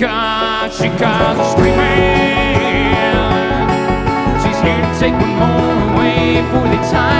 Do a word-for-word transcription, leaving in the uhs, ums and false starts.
Cause she comes screaming. She's here to take one more away for the time.